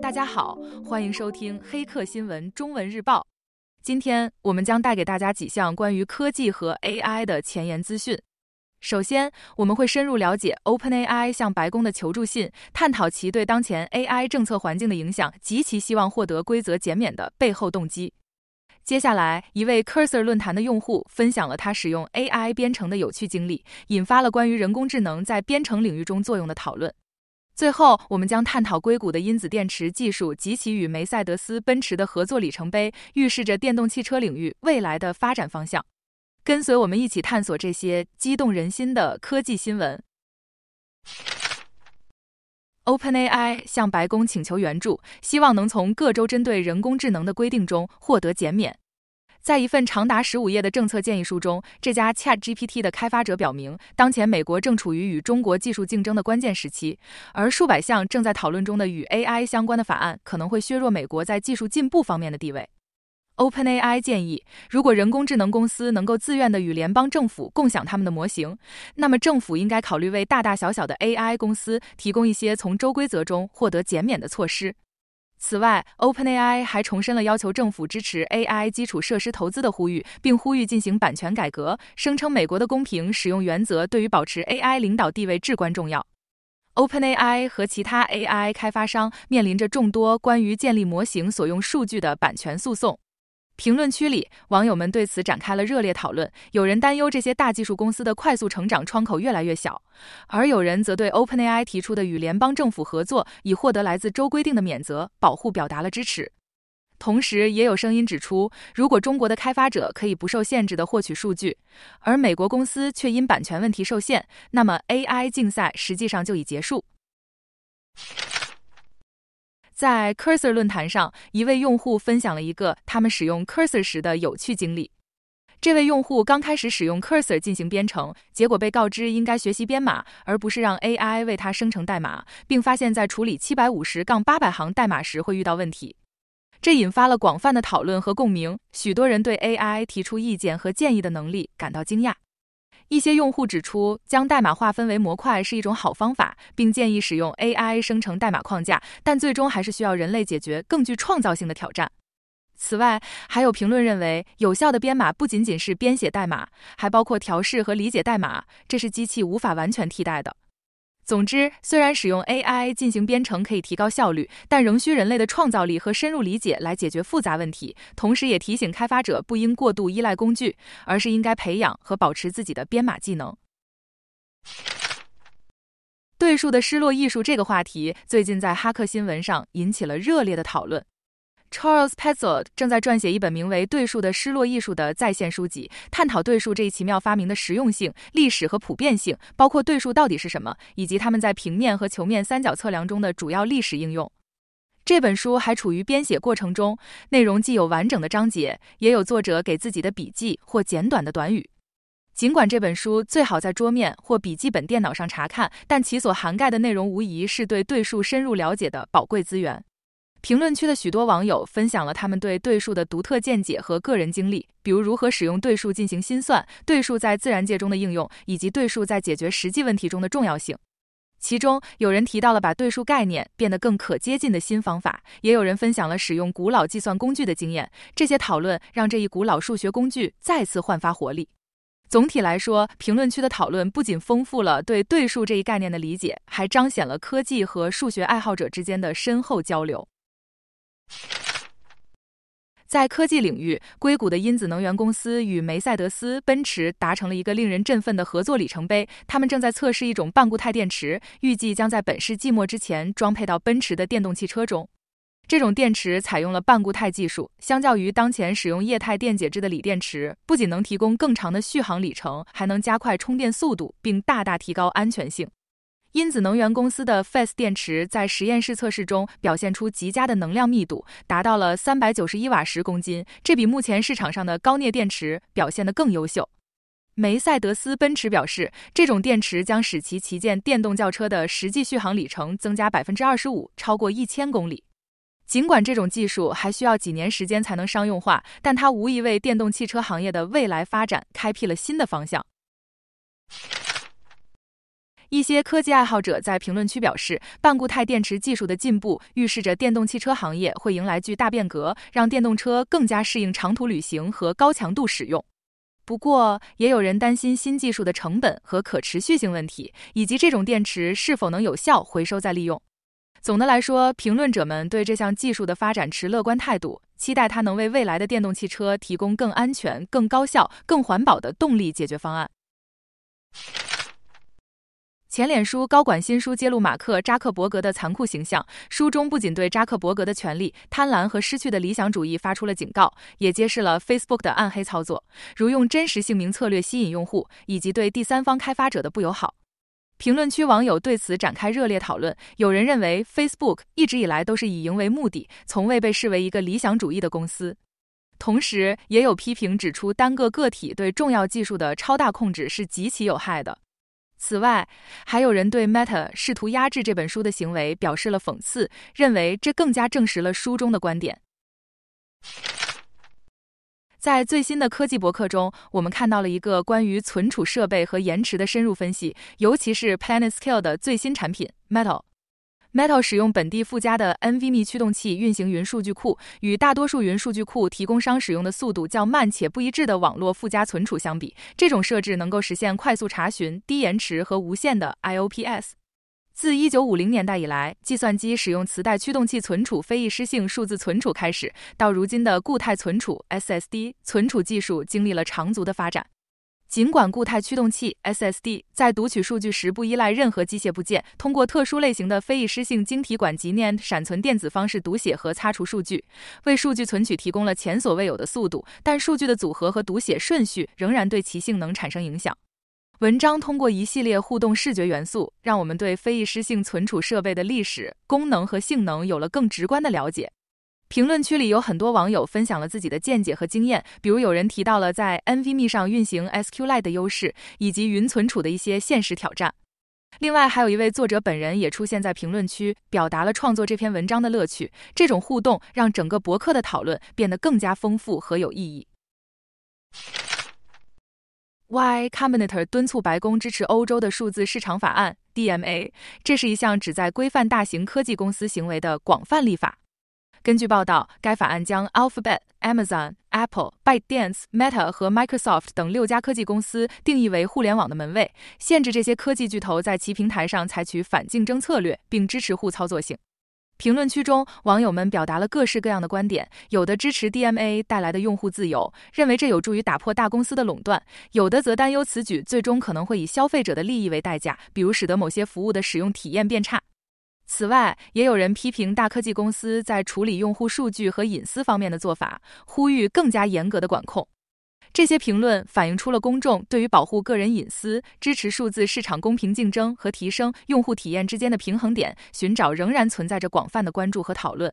大家好，欢迎收听黑客新闻中文日报。今天我们将带给大家几项关于科技和 AI 的前沿资讯。首先，我们会深入了解 OpenAI 向白宫的求助信，探讨其对当前 AI 政策环境的影响及其希望获得规则减免的背后动机。接下来，一位 Cursor 论坛的用户分享了他使用 AI 编程的有趣经历，引发了关于人工智能在编程领域中作用的讨论。最后，我们将探讨硅谷的因子电池技术及其与梅赛德斯奔驰的合作里程碑，预示着电动汽车领域未来的发展方向。跟随我们一起探索这些激动人心的科技新闻。OpenAI 向白宫请求援助，希望能从各州针对人工智能的规定中获得减免。在一份长达15页的政策建议书中，这家 ChatGPT 的开发者表明，当前美国正处于与中国技术竞争的关键时期，而数百项正在讨论中的与 AI 相关的法案可能会削弱美国在技术进步方面的地位。OpenAI 建议，如果人工智能公司能够自愿地与联邦政府共享他们的模型，那么政府应该考虑为大大小小的 AI 公司提供一些从州规则中获得减免的措施。此外 ，OpenAI 还重申了要求政府支持 AI 基础设施投资的呼吁，并呼吁进行版权改革，声称美国的公平使用原则对于保持 AI 领导地位至关重要。OpenAI 和其他 AI 开发商面临着众多关于建立模型所用数据的版权诉讼。评论区里，网友们对此展开了热烈讨论。有人担忧这些大技术公司的快速成长窗口越来越小，而有人则对 OpenAI 提出的与联邦政府合作以获得来自州规定的免责保护表达了支持。同时，也有声音指出，如果中国的开发者可以不受限制地获取数据，而美国公司却因版权问题受限，那么 AI 竞赛实际上就已结束。在 Cursor 论坛上，一位用户分享了一个他们使用 Cursor 时的有趣经历。这位用户刚开始使用 Cursor 进行编程，结果被告知应该学习编码，而不是让 AI 为他生成代码，并发现在处理750-800行代码时会遇到问题。这引发了广泛的讨论和共鸣，许多人对 AI 提出意见和建议的能力感到惊讶。一些用户指出，将代码划分为模块是一种好方法，并建议使用 AI 生成代码框架，但最终还是需要人类解决更具创造性的挑战。此外，还有评论认为，有效的编码不仅仅是编写代码，还包括调试和理解代码，这是机器无法完全替代的。总之，虽然使用 AI 进行编程可以提高效率，但仍需人类的创造力和深入理解来解决复杂问题，同时也提醒开发者不应过度依赖工具，而是应该培养和保持自己的编码技能。对数的失落艺术这个话题，最近在哈克新闻上引起了热烈的讨论。Charles Petzold 正在撰写一本名为《对数的失落艺术》的在线书籍，探讨对数这一奇妙发明的实用性、历史和普遍性，包括对数到底是什么，以及它们在平面和球面三角测量中的主要历史应用。这本书还处于编写过程中，内容既有完整的章节，也有作者给自己的笔记或简短的短语。尽管这本书最好在桌面或笔记本电脑上查看，但其所涵盖的内容无疑是对对数深入了解的宝贵资源。评论区的许多网友分享了他们对对数的独特见解和个人经历，比如如何使用对数进行心算、对数在自然界中的应用，以及对数在解决实际问题中的重要性。其中，有人提到了把对数概念变得更可接近的新方法，也有人分享了使用古老计算工具的经验。这些讨论让这一古老数学工具再次焕发活力。总体来说，评论区的讨论不仅丰富了对对数这一概念的理解，还彰显了科技和数学爱好者之间的深厚交流。在科技领域，硅谷的因子能源公司与梅赛德斯奔驰达成了一个令人振奋的合作里程碑。他们正在测试一种半固态电池，预计将在本世纪末之前装配到奔驰的电动汽车中。这种电池采用了半固态技术，相较于当前使用液态电解质的锂电池，不仅能提供更长的续航里程，还能加快充电速度，并大大提高安全性。因子能源公司的 FES 电池在实验室测试中表现出极佳的能量密度，达到了391瓦时公斤，这比目前市场上的高镍电池表现得更优秀。梅赛德斯奔驰表示，这种电池将使其旗舰电动轿车的实际续航里程增加 25%， 超过1000公里。尽管这种技术还需要几年时间才能商用化，但它无疑为电动汽车行业的未来发展开辟了新的方向。 一些科技爱好者在评论区表示，半固态电池技术的进步预示着电动汽车行业会迎来巨大变革，让电动车更加适应长途旅行和高强度使用。不过，也有人担心新技术的成本和可持续性问题，以及这种电池是否能有效回收再利用。总的来说，评论者们对这项技术的发展持乐观态度，期待它能为未来的电动汽车提供更安全、更高效、更环保的动力解决方案。前脸书高管新书揭露马克·扎克伯格的残酷形象，书中不仅对扎克伯格的权力、贪婪和失去的理想主义发出了警告，也揭示了 Facebook 的暗黑操作，如用真实姓名策略吸引用户，以及对第三方开发者的不友好。评论区网友对此展开热烈讨论，有人认为 Facebook 一直以来都是以营为目的，从未被视为一个理想主义的公司。同时，也有批评指出，单个个体对重要技术的超大控制是极其有害的。此外，还有人对 Meta 试图压制这本书的行为表示了讽刺，认为这更加证实了书中的观点。在最新的科技博客中，我们看到了一个关于存储设备和延迟的深入分析，尤其是 PlanetScale 的最新产品 Metal。Metal 使用本地附加的 NVMe 驱动器运行云数据库，与大多数云数据库提供商使用的速度较慢且不一致的网络附加存储相比，这种设置能够实现快速查询、低延迟和无线的 IOPS。自1950年代以来，计算机使用磁带驱动器存储非易失性数字存储开始，到如今的固态存储 SSD 存储技术经历了长足的发展。尽管固态驱动器 SSD 在读取数据时不依赖任何机械部件，通过特殊类型的非易失性晶体管级NAND闪存电子方式读写和擦除数据，为数据存取提供了前所未有的速度，但数据的组合和读写顺序仍然对其性能产生影响。文章通过一系列互动视觉元素，让我们对非易失性存储设备的历史、功能和性能有了更直观的了解。评论区里有很多网友分享了自己的见解和经验，比如有人提到了在 NVMe 上运行 SQLite 的优势，以及云存储的一些现实挑战。另外，还有一位作者本人也出现在评论区，表达了创作这篇文章的乐趣。这种互动让整个博客的讨论变得更加丰富和有意义。Y Combinator 敦促白宫支持欧洲的数字市场法案 DMA， 这是一项旨在规范大型科技公司行为的广泛立法。根据报道，该法案将 Alphabet、Amazon、Apple、ByteDance、Meta 和 Microsoft 等6家科技公司定义为互联网的门卫，限制这些科技巨头在其平台上采取反竞争策略，并支持互操作性。评论区中，网友们表达了各式各样的观点，有的支持 DMA 带来的用户自由，认为这有助于打破大公司的垄断；有的则担忧此举最终可能会以消费者的利益为代价，比如使得某些服务的使用体验变差。此外，也有人批评大科技公司在处理用户数据和隐私方面的做法，呼吁更加严格的管控。这些评论反映出了公众对于保护个人隐私、支持数字市场公平竞争和提升用户体验之间的平衡点寻找仍然存在着广泛的关注和讨论。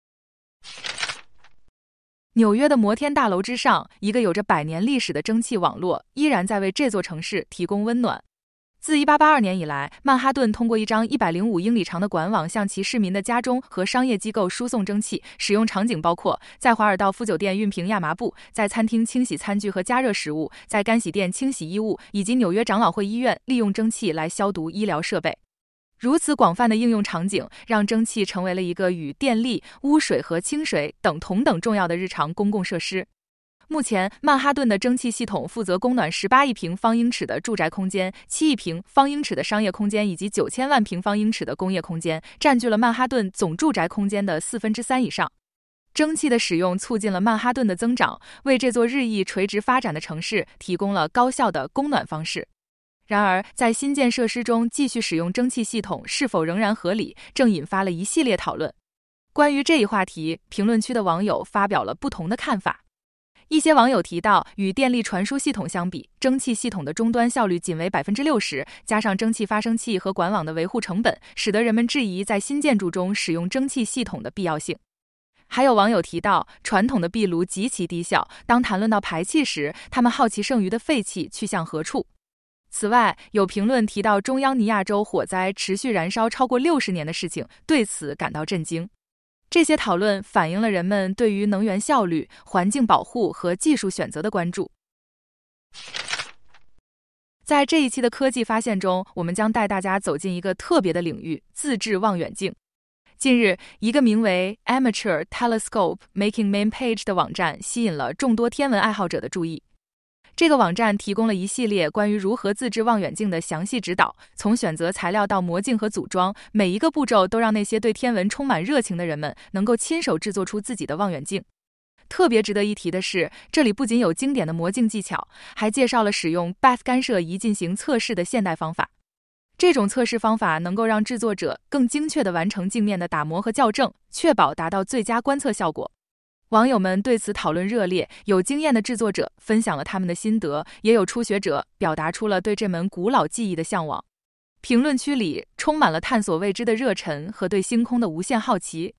纽约的摩天大楼之上，一个有着100年历史的蒸汽网络依然在为这座城市提供温暖。自1882年以来，曼哈顿通过一张105英里长的管网向其市民的家中和商业机构输送蒸汽，使用场景包括在华尔道夫酒店熨平亚麻布，在餐厅清洗餐具和加热食物，在干洗店清洗衣物，以及纽约长老会医院利用蒸汽来消毒医疗设备。如此广泛的应用场景，让蒸汽成为了一个与电力、污水和清水等同等重要的日常公共设施。目前，曼哈顿的蒸汽系统负责供暖18亿平方英尺的住宅空间、7亿平方英尺的商业空间以及9000万平方英尺的工业空间，占据了曼哈顿总住宅空间的3/4以上。蒸汽的使用促进了曼哈顿的增长，为这座日益垂直发展的城市提供了高效的供暖方式。然而，在新建设施中继续使用蒸汽系统是否仍然合理，正引发了一系列讨论。关于这一话题，评论区的网友发表了不同的看法。一些网友提到，与电力传输系统相比，蒸汽系统的终端效率仅为60%，加上蒸汽发生器和管网的维护成本，使得人们质疑在新建筑中使用蒸汽系统的必要性。还有网友提到，传统的壁炉极其低效，当谈论到排气时，他们好奇剩余的废气去向何处。此外，有评论提到中央尼亚州火灾持续燃烧超过60年的事情，对此感到震惊。这些讨论反映了人们对于能源效率、环境保护和技术选择的关注。 在这一期的科技发现中，我们将带大家走进一个特别的领域——自制望远镜。近日，一个名为 Amateur Telescope Making Main Page 的网站吸引了众多天文爱好者的注意。这个网站提供了一系列关于如何自制望远镜的详细指导，从选择材料到磨镜和组装，每一个步骤都让那些对天文充满热情的人们能够亲手制作出自己的望远镜。特别值得一提的是，这里不仅有经典的磨镜技巧，还介绍了使用 Bath 干涉仪进行测试的现代方法。这种测试方法能够让制作者更精确地完成镜面的打磨和校正，确保达到最佳观测效果。网友们对此讨论热烈，有经验的制作者分享了他们的心得，也有初学者表达出了对这门古老技艺的向往。评论区里充满了探索未知的热忱和对星空的无限好奇。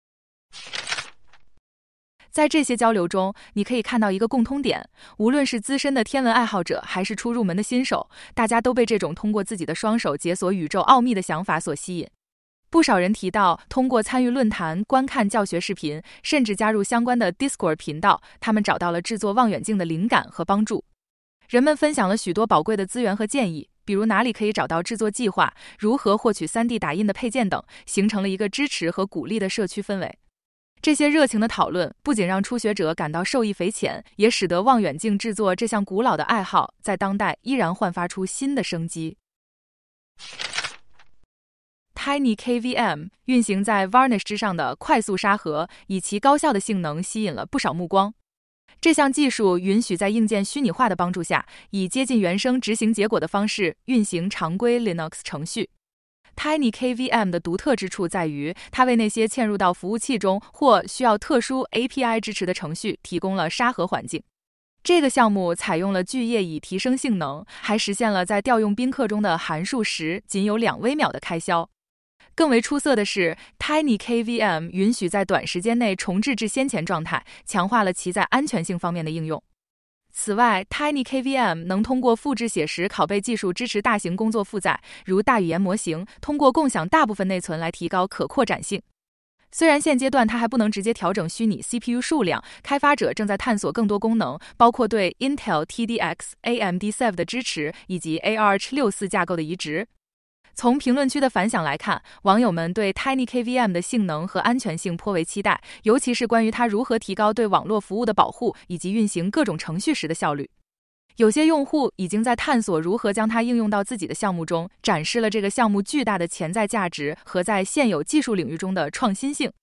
在这些交流中，你可以看到一个共通点，无论是资深的天文爱好者还是初入门的新手，大家都被这种通过自己的双手解锁宇宙奥秘的想法所吸引。不少人提到，通过参与论坛、观看教学视频，甚至加入相关的 Discord 频道，他们找到了制作望远镜的灵感和帮助。人们分享了许多宝贵的资源和建议，比如哪里可以找到制作计划，如何获取 3D 打印的配件等，形成了一个支持和鼓励的社区氛围。这些热情的讨论不仅让初学者感到受益匪浅，也使得望远镜制作这项古老的爱好在当代依然焕发出新的生机。Tiny KVM 运行在 Varnish 之上的快速沙盒，以其高效的性能吸引了不少目光。这项技术允许在硬件虚拟化的帮助下，以接近原生执行结果的方式运行常规 Linux 程序。Tiny KVM 的独特之处在于，它为那些嵌入到服务器中或需要特殊 API 支持的程序提供了沙盒环境。这个项目采用了巨液以提升性能，还实现了在调用宾客中的函数时仅有2微秒的开销。更为出色的是 ，Tiny KVM 允许在短时间内重置至先前状态，强化了其在安全性方面的应用。此外 ，Tiny KVM 能通过复制写实拷贝技术支持大型工作负载，如大语言模型，通过共享大部分内存来提高可扩展性。虽然现阶段它还不能直接调整虚拟 CPU 数量，开发者正在探索更多功能，包括对 Intel TDX、AMD Ceph 的支持，以及 ARch64 架构的移植。从评论区的反响来看，网友们对 Tiny KVM 的性能和安全性颇为期待，尤其是关于它如何提高对网络服务的保护以及运行各种程序时的效率。有些用户已经在探索如何将它应用到自己的项目中，展示了这个项目巨大的潜在价值和在现有技术领域中的创新性。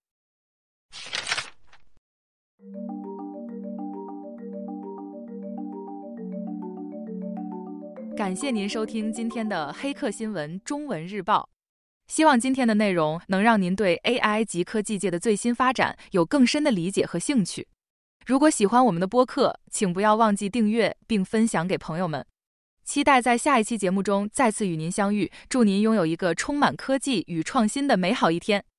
感谢您收听今天的黑客新闻中文日报，希望今天的内容能让您对 AI 及科技界的最新发展有更深的理解和兴趣。如果喜欢我们的播客，请不要忘记订阅并分享给朋友们。期待在下一期节目中再次与您相遇，祝您拥有一个充满科技与创新的美好一天。